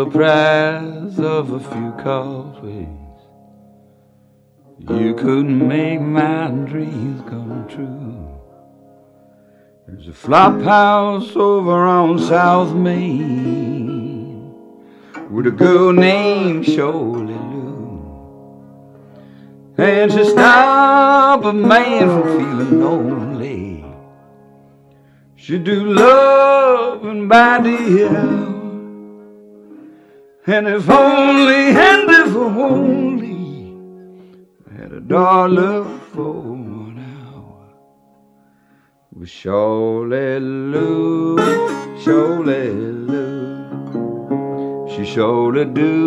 price of a few coffees, you couldn't make my dreams come true. There's a flop house over on South Main with a girl named Shirley Lou, and she stopped a man from feeling lonely. She do love and by the hour, and if only I had $1 for 1 hour. With Shirley Lou, she surely do